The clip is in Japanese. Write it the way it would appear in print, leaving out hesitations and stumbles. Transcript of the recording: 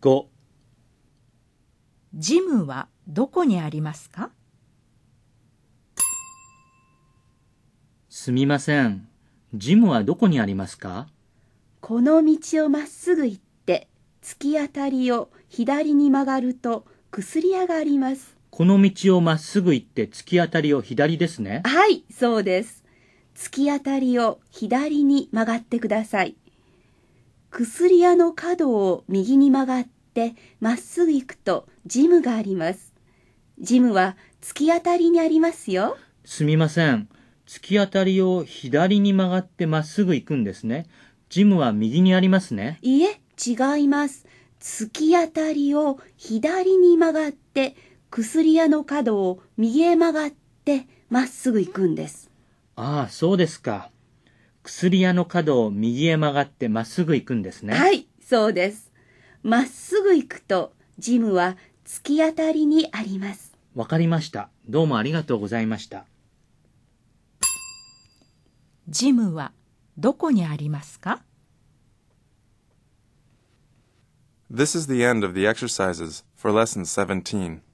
5、 ジムはどこにありますか？ すみません。ジムはどこにありますか？ この道をまっすぐ行って、突き当たりを左に曲がると薬屋があります。 この道をまっすぐ行って突き当たりを左ですね。 はい、そうです。突き当たりを左に曲がってください。薬屋の角を右に曲がってまっすぐ行くとジムがあります。ジムは突き当たりにありますよ。 すみません。突き当たりを左に曲がってまっすぐ行くんですね。ジムは右にありますね。 いえ、違います。突き当たりを左に曲がって薬屋の角を右へ曲がってまっすぐ行くんです。 ああ、そうですか。薬屋の角を右へ曲がってまっすぐ行くんですね。 はい、そうです。まっすぐ行くとジムは突き当たりにあります。 わかりました。どうもありがとうございました。 ジムはどこにありますか？ This is the end of the exercises for lesson 17.